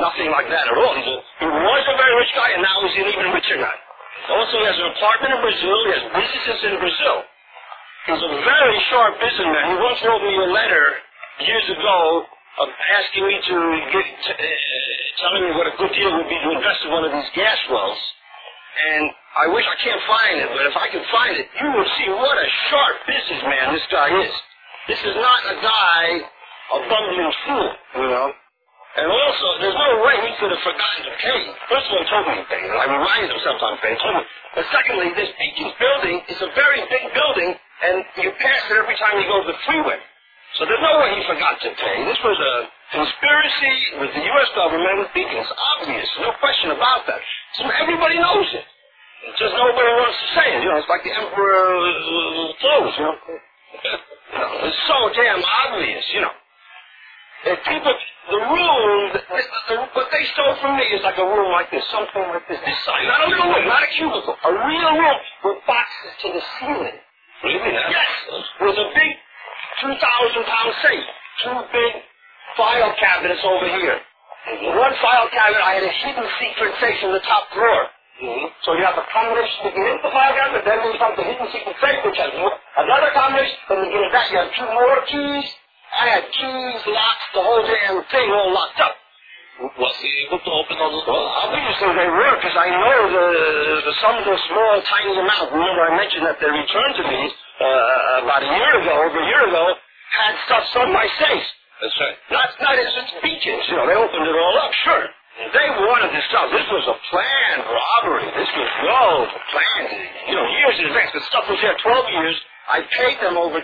nothing like that at all. He was a very rich guy, and now he's an even richer guy. Also, he has an apartment in Brazil. He has businesses in Brazil. He's a very sharp businessman. He once wrote me a letter years ago asking me to telling me what a good deal would be to invest in one of these gas wells. And I wish I can't find it, but if I can find it, you will see what a sharp businessman this guy is. This is not a guy, a bumbling fool, you know. And also, there's no way he could have forgotten to pay. First of all, he told me he paid, and I reminded him sometimes he told me. But secondly, this Beacons building is a very big building, and you pass it every time you go to the freeway. So there's no way he forgot to pay. This was a conspiracy with the U.S. government with Beacons. Obvious, no question about that. So everybody knows it. It's just nobody wants to say it. You know, it's like the emperor's clothes, you know. It's so damn obvious, you know. If people, the room, what they stole from me is like a room like this, something like this size. Not a little room, not a cubicle. A real room with boxes to the ceiling. Really? Yes. With a big 2,000-pound safe. Two big file cabinets over here. One file cabinet, I had a hidden secret safe in the top drawer. So you have a combination to get into the file cabinet, then you have the hidden secret safe, which has another combination, then you get it back, you have two more keys. I had keys, locks, the whole damn thing all locked up. Was he able to open all those doors? Obviously they were, because I know the sum of the small, tiny amount. Remember I mentioned that they returned to me about over a year ago, had stuff from my safe. That's right. Not it's Beacons, you know, they opened it all up, sure. They wanted this stuff. This was a planned robbery. This was planned, you know, years in advance. The stuff was here 12 years. I paid them over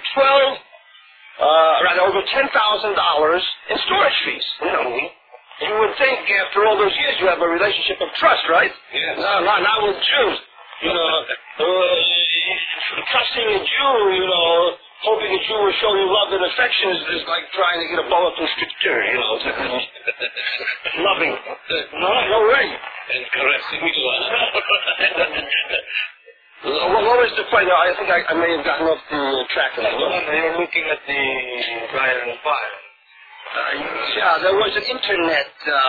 over $10,000 in storage fees. You know, you would think after all those years you have a relationship of trust, right? Yes. No, not with Jews. You know, trusting a Jew, you know, hoping a Jew will show you love and affection is like trying to get a bullet from scripture, you know. Loving. No way. And caressing you. What was the point? I think I may have gotten off the track of that. You're looking at the Brian file. Yeah, there was an internet.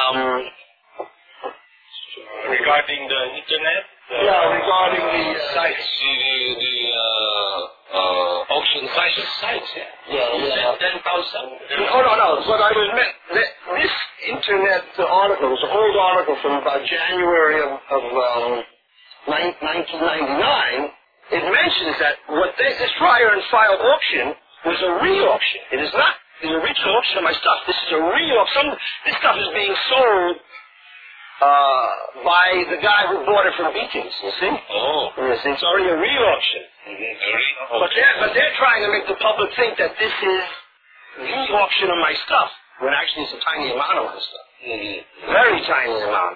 Regarding the internet? Regarding the sites. The auction sites. Yeah. 10,000. No. What I was meant, this internet article was an old article from about January of 1999. It mentions that this Friar and File auction was a re-auction. It is not the original auction of my stuff. This is a re-auction. This stuff is being sold by the guy who bought it from Beacons, you see? Oh. Yes, it's already a re-auction. But they're trying to make the public think that this is the auction of my stuff, when actually it's a tiny amount of my stuff. Very tiny amount.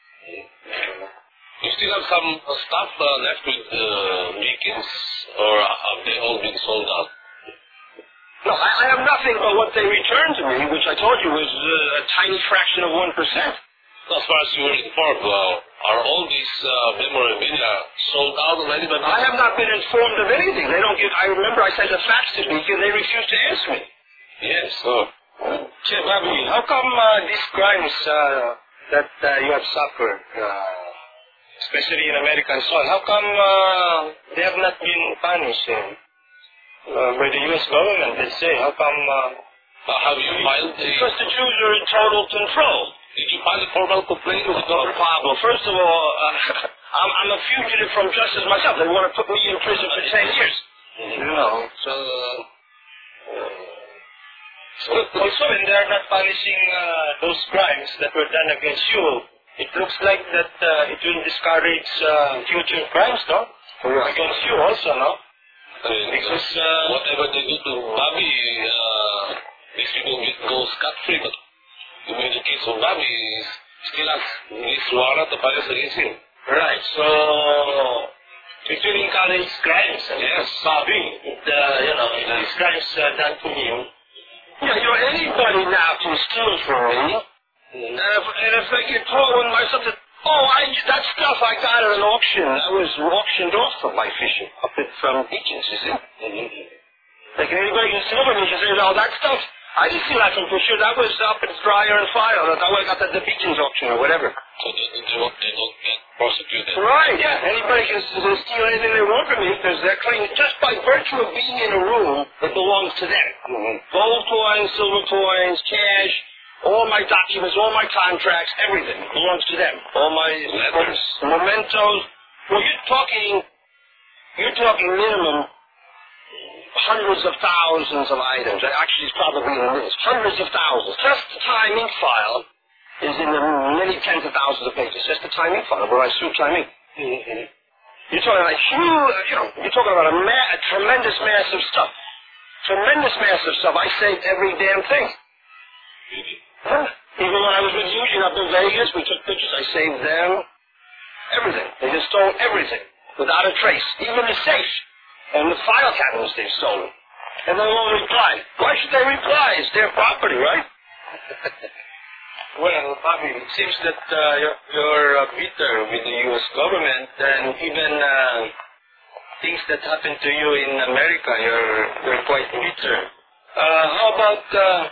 You still have some stuff left with Beacons, or have they all been sold out? No, I have nothing but what they returned to me, which I told you was a tiny fraction of 1%. As far as you were informed, are all these memorabilia sold out already? But I have not been informed of anything. They don't get. I remember I sent a fax to Beacon. They refused to answer me. Yes. Che Bobby, how come these crimes that you have suffered, especially in America and so on, how come they have not been punished by the U.S. government, let's say? How come... have you filed Because the Jews are in total control. Did you file a formal complaint with the government? Well, first of all, I'm a fugitive from justice myself. They want to put me in prison for 10 years. You know, so... Also, when they are not punishing those crimes that were done against you, it looks like that it will discourage future crimes, no? Against you also, no? Because whatever they do to Bobby, these people will go scot-free. But in the case of Bobby, he still has his warrant of arrest against him. Right, so it will encourage crimes against Bobby. These crimes done to him. Yeah, anybody now can steal from me. And if they get caught with myself, that stuff I got at an auction. That was auctioned off from my fishing up from Beacons, you see. Like anybody can steal from me, you say, that stuff I didn't see that from Fisher. That was up in Dryer and File. That way I got the Beacons auction or whatever. So they don't get prosecuted. Right, yeah. Anybody can steal anything they want from me because they're claiming just by virtue of being in a room, it belongs to them. Gold coins, silver coins, cash, all my documents, all my contracts, everything belongs to them. All my letters, mementos. Well, you're talking minimum hundreds of thousands of items. Actually, it's probably in the millions. Hundreds of thousands. Just the time ink file is in the many tens of thousands of pages. Just the time ink file where I sue time ink. You're talking about huge, you're talking about a tremendous mass of stuff. Tremendous mass of stuff. I saved every damn thing. Huh? Even when I was with Eugene up in Vegas, we took pictures. I saved them. Everything. They just stole everything without a trace. Even the safe. And the file cabinets they've stolen. And they won't reply. Why should they reply? It's their property, right? Well, Bobby, it seems that you're bitter with the U.S. government, and even things that happen to you in America, you're quite bitter. How about,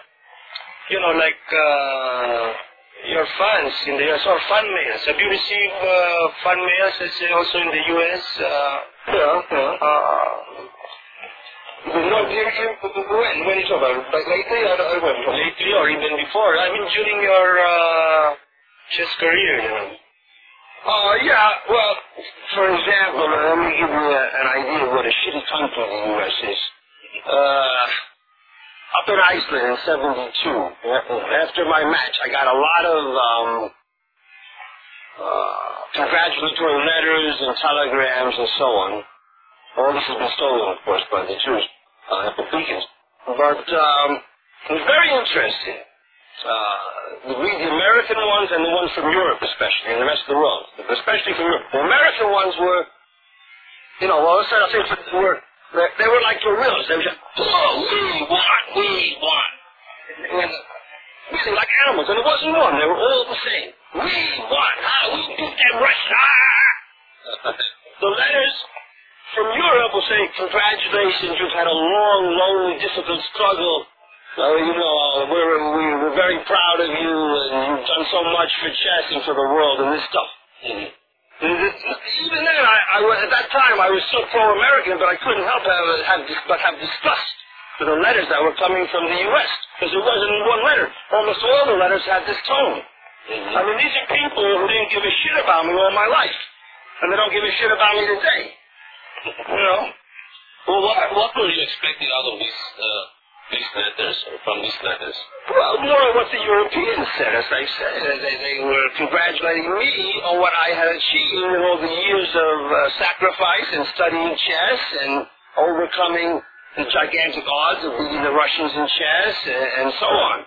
your fans in the U.S. or fan mails? Have you received fan mails also in the U.S.? When you talk about like lately or even before? I mean, during your chess career, Yeah. Well, for example, let me give you an idea of what a shitty country the U.S. is. Up in Iceland in 72, after my match, I got a lot of congratulatory letters and telegrams and so on. All this has been stolen, of course, by the Jews at the Beacons. But it was very interesting. Read the American ones and the ones from Europe, especially, and the rest of the world. Especially from Europe. The American ones were, they were like gorillas. They were just, we want. And really like animals, and it wasn't one. They were all the same. We want, we beat them Russia. The letters from Europe will say, congratulations, you've had a long, lonely, difficult struggle. We're very proud of you, and you've done so much for chess and for the world and this stuff. Even then, at that time, I was so pro-American, but I couldn't help but have disgust for the letters that were coming from the U.S., because it wasn't one letter. Almost all the letters had this tone. I mean, these are people who didn't give a shit about me all my life, and they don't give a shit about me today. Well, what were you expecting out of these letters, or from these letters? Well, more of what the Europeans said, as I said. They were congratulating me on what I had achieved in all the years of sacrifice and studying chess and overcoming the gigantic odds of beating the Russians in chess and so on.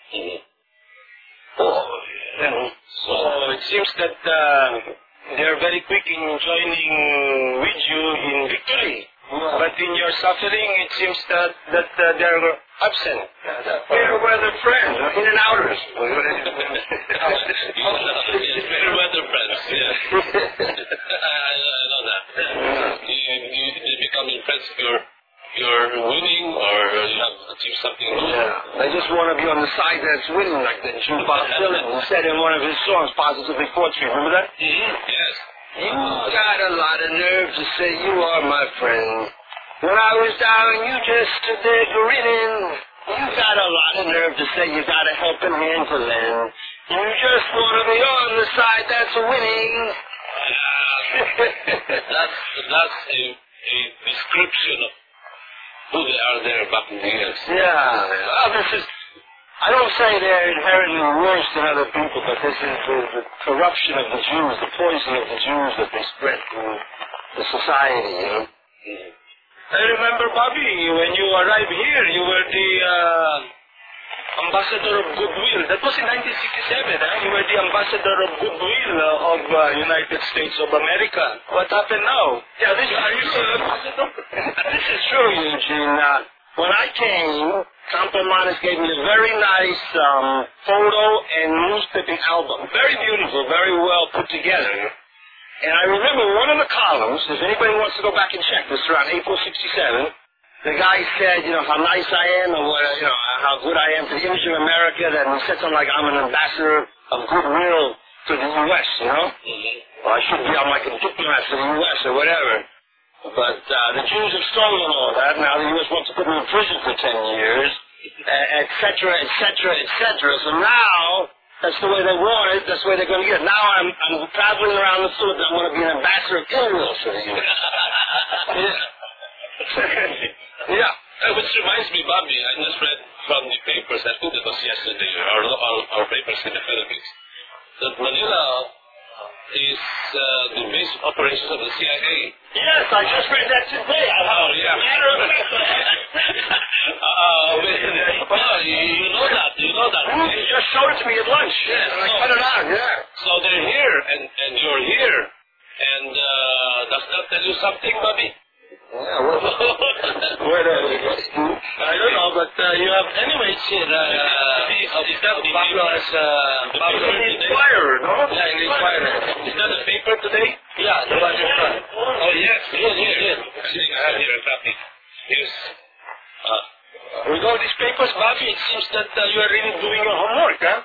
So it seems that they're very quick in joining with you in victory. But in your suffering, it seems that they're absent. Fair weather friends, in and outers. Fair weather friends, yeah. I know that. You become impressed if you're winning or you have achieved something new. Yeah. They just want to be on the side that's winning, like that Bob Dylan said in one of his songs, Positively Fortunate. Remember that? Yes. You got a lot of nerve to say you are my friend. When I was down, you just stood there grinning. You got a lot of nerve to say you got a helping hand to lend. You just want to be on the side that's winning. That's a description of who they are there back in the years. Yeah. Well, I don't say they're inherently worse than other people, but this is the corruption of the Jews, the poison of the Jews that they spread through the society, I remember, Bobby, when you arrived here, you were the ambassador of goodwill. That was in 1967, You were the ambassador of goodwill of United States of America. What happened now? Yeah, are you still ambassador? This is true, Eugene. When I came, Campo Manes gave me a very nice photo and newspaper album. Very beautiful, very well put together. And I remember one of the columns, if anybody wants to go back and check this, around April 67, the guy said, how nice I am and what, how good I am to the image of America. That he said something like, I'm an ambassador of goodwill to the U.S., Well, I should be, I'm like a diplomat for the U.S. or whatever. But the Jews have stolen all that. Now the U.S. wants to put me in prison for 10 years, et cetera, et cetera, et cetera. So now, that's the way they want it. That's the way they're going to get it. Now I'm traveling around the field. I'm going to be an ambassador of goodwill for the U.S. Yeah. Which reminds me, Bobby, I just read from the papers, I think it was yesterday, our papers in the Philippines, that Manila is the base of operations of the CIA. Yes, I just read that today. Oh, yeah. Matter of fact. You know that. You just showed it to me at lunch. Yes. And I cut it out, yeah. So they're here, and you're here. And does that tell you something, Bobby? Yeah, well, I don't know, but you have anyways here. Is that the paper as Pablo Inquirer, no? Yeah, in the Inquirer. Is that the paper today? Yeah, the one in front. Oh, yes. Here. I have here a copy. Here's... With all these papers, Bobby, it seems that you are really doing your homework, huh?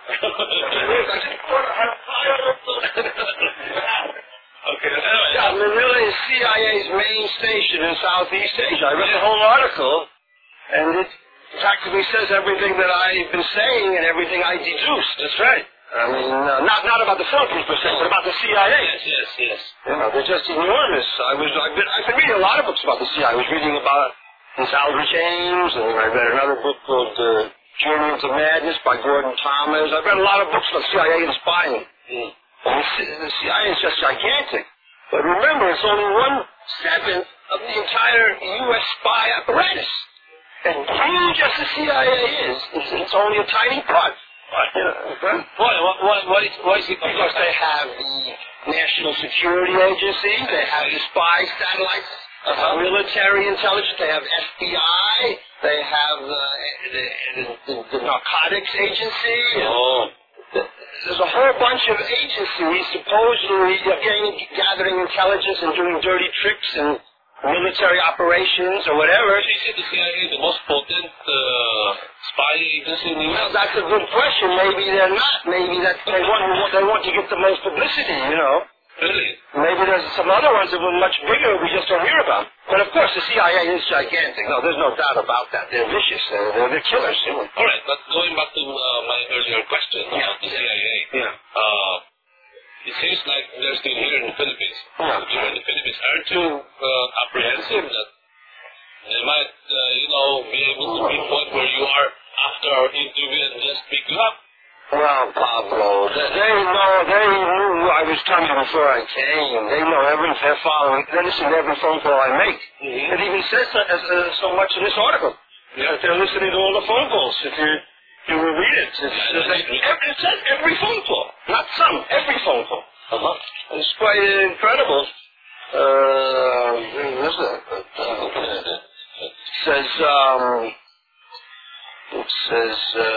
Okay. Yeah, Manila is CIA's main station in Southeast Asia. I read the whole article, and it practically says everything that I've been saying and everything I deduced. That's right. I mean, not about the Philippines per se, but about the CIA. Yes. They're just enormous. I've been reading a lot of books about the CIA. I was reading about Miss Aldrich Ames, and I read another book called Journey into Madness by Gordon Thomas. I've read a lot of books about CIA and spying. The CIA is just gigantic. But remember, it's only 1/7 of the entire U.S. spy apparatus. And huge as the CIA is, it's only a tiny part. Why is it? Because they have the National Security Agency, they have the spy satellites, military intelligence, they have FBI, they have the narcotics agency. There's a whole bunch of agencies supposedly gathering intelligence and doing dirty tricks and military operations or whatever. Is it the CIA the most potent spy agency in the U.S.? Well, that's a good question. Maybe they're not. Maybe they want to get the most publicity, Really? Maybe there's some other ones that were much bigger we just don't hear about. But of course, the CIA is gigantic. No, there's no doubt about that. They're vicious. They're killers. All right, but going back to my earlier question about the CIA, it seems like they're still here in the Philippines. Here in the Philippines, aren't you apprehensive that they might, be able to pinpoint where you are after our interview and just pick you up? Well, Pablo, they knew I was coming before I came. They know they're following, they listen to every phone call I make. It even says so much in this article. Yeah. They're listening to all the phone calls. If you will read it, it says every phone call. Not some, every phone call. It's quite incredible. It says,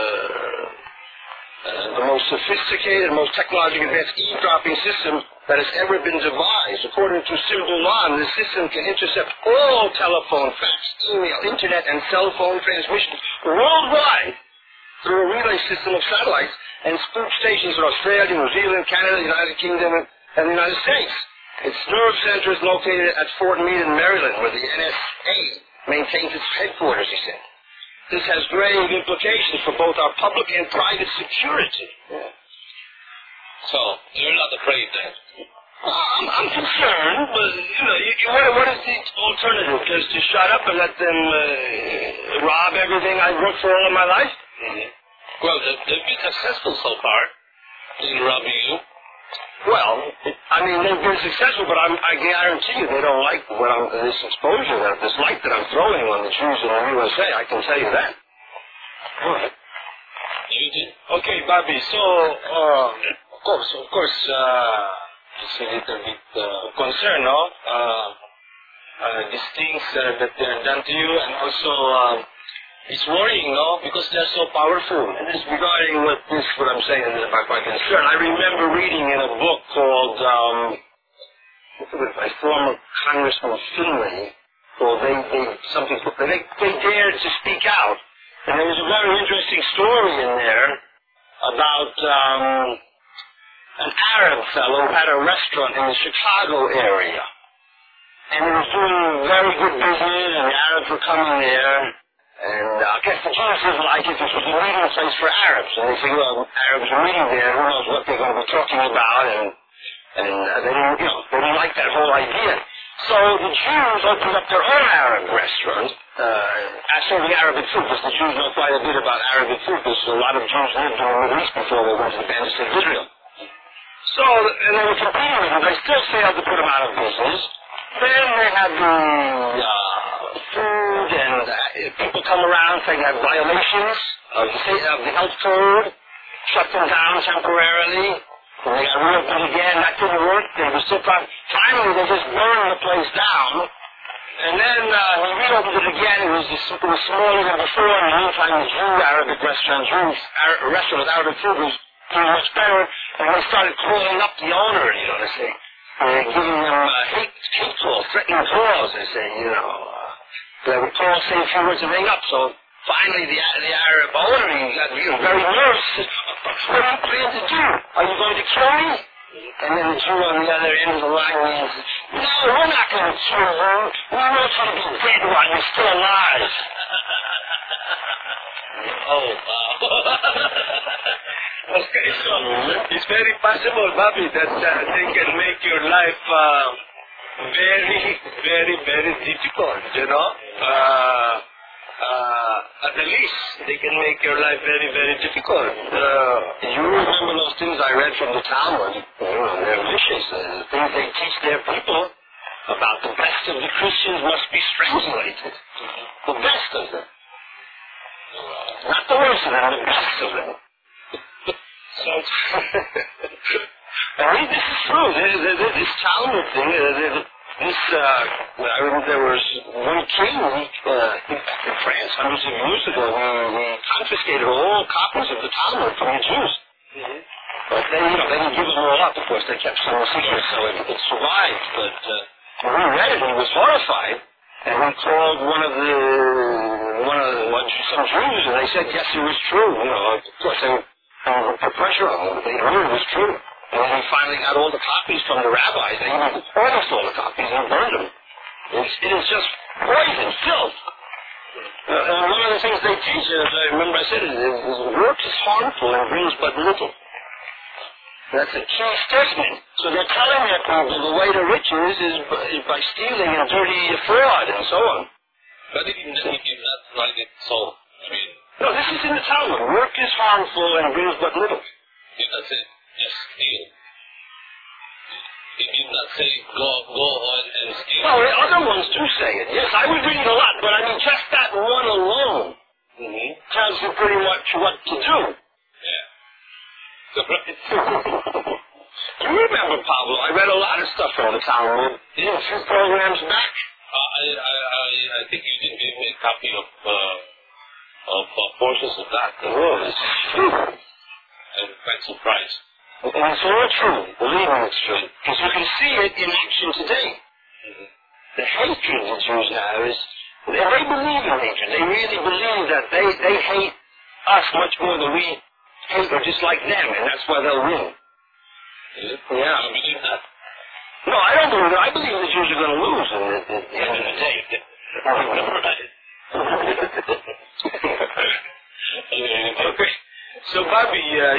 the most sophisticated, most technologically advanced eavesdropping system that has ever been devised. According to Simbulan, the system can intercept all telephone, fax, email, internet, and cell phone transmissions worldwide through a relay system of satellites and spook stations in Australia, New Zealand, Canada, the United Kingdom, and the United States. Its nerve center is located at Fort Meade in Maryland, where the NSA maintains its headquarters, he said. This has grave implications for both our public and private security. So, you're not afraid then? I'm concerned, but, what is the alternative? Just to shut up and let them rob everything I've worked for all of my life? Well, they've been successful so far in robbing you. Well, they've been successful, but I guarantee you they don't like this exposure, this light that I'm throwing on the Jews in the USA. I can tell you that. All right. You did? Okay, Bobby. So, of course, it's a little bit concerned, no? These things that they're done to you, and also it's worrying, no? Because they're so powerful. And this regarding what I'm saying is about my concern. I remember reading in a book called by former Congressman Finley, Or they dared to speak out. And there was a very interesting story in there about an Arab fellow who had a restaurant in the Chicago area. And he was doing very good business, and the Arabs were coming there. And I guess the Jews didn't like it. This was a meeting place for Arabs. And they said, well, Arabs are meeting there. Who knows what they're going to be talking about? And they didn't like that whole idea. So the Jews opened up their own Arab restaurant, serving Arabic food, because the Jews know quite a bit about Arabic food, because a lot of Jews lived in the Middle East before they went to the Band of Israel. So, and they were competing with them. They still failed to put them out of business. Then they had the food, and people come around saying they have violations of the health code, shut them down temporarily. They got reopened again. That didn't work. They were still trying. Finally, they just burned the place down. And then we reopened it again. It was smaller than before. In the meantime, the Arabic restaurant with Arabic food was doing much better. And they started calling up the owner, they say. Giving them hate calls, threatening calls, they say, They would call, say a few words and hang up. So finally, the Arab owner, he got very nervous. What are you planning to do? Are you going to kill me? And then the Jew on the other end of the line says, no, we're not going to kill you. We want you to be dead while you're still alive. Oh, wow. Okay, so it's very possible, Bobby, that they can make your life very, very, very difficult, at the least, they can make your life very, very difficult. You remember those things I read from the Talmud? They're vicious. The things they teach their people about the best of the Christians must be strangulated. The best of them. Not the worst of them, the best of them. So, I mean, this is true. This Talmud thing, I remember there was one king in France hundreds of years ago who confiscated all copies of the Talmud from the Jews. mm-hmm. But they didn't give them all up. Of course, they kept some secrets so it survived. But when we read it, he was horrified, and we called some Jews, and they said, yes, it was true. Of course, they put pressure on them. They knew it was true. And when we finally got all the copies from the rabbis, they almost all the copies and burned them. It is just poison, filth. And one of the things they teach, as I remember I said, is work is harmful and brings but little. That's a key statement. So they're telling their people the way to riches is by stealing and dirty fraud and so on. But he did not write it so. No, this is in the Talmud. Work is harmful and brings but little. He did not say just steal. He did not say go on and steal. Well, the other ones do say it. Yes, I would read it a lot, but I mean, just that one alone tells you pretty much what to do. Yeah. You remember, Pablo, I read a lot of stuff from the Talmud in a few programs back. I think you did give me a copy of portions of that. I'm quite surprised. And it's all true. Believe me, it's true. Because you can see it in action today. Mm-hmm. The hatred the Jews have is, they believe in hatred. They really believe that they hate us much more than we hate or dislike them, and that's why they'll win. Yeah. Yeah. You believe that? No, I don't believe that. I believe the Jews are going to lose at the end of the day. Okay. So, Bobby,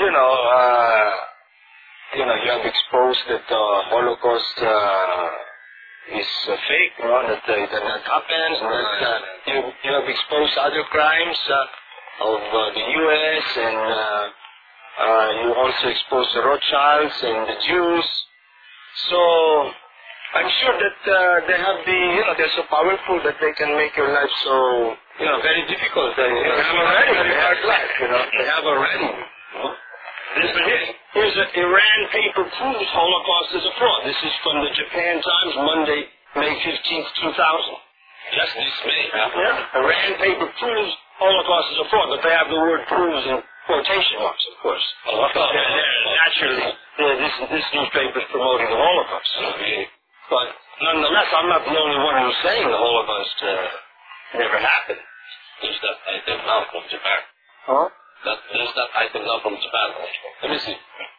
you have exposed that the Holocaust is fake, that it did not happen, and that you have exposed other crimes of the U.S., and you also exposed the Rothschilds and the Jews. So, I'm sure that they have they're so powerful that they can make your life so, very difficult. They have already very hard life, They have already. Here's an Iran paper proves Holocaust is a fraud. This is from the Japan Times, Monday, May 15th, 2000. Just this May. Yeah. Iran paper proves Holocaust is a fraud, but they have the word proves in quotation marks, of course. Oh, naturally, this newspaper is promoting the Holocaust. Okay. But nonetheless, I'm not the only one who's saying the Holocaust never happened. There's that item now from Japan. Huh? There's that item now from Japan. Let me see.